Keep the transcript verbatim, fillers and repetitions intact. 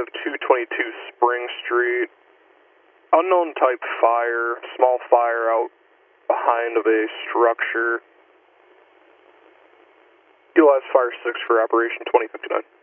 negative two twenty-two Spring Street. Unknown type fire, small fire out behind of a structure. Utilize Fire six for Operation twenty fifty-nine.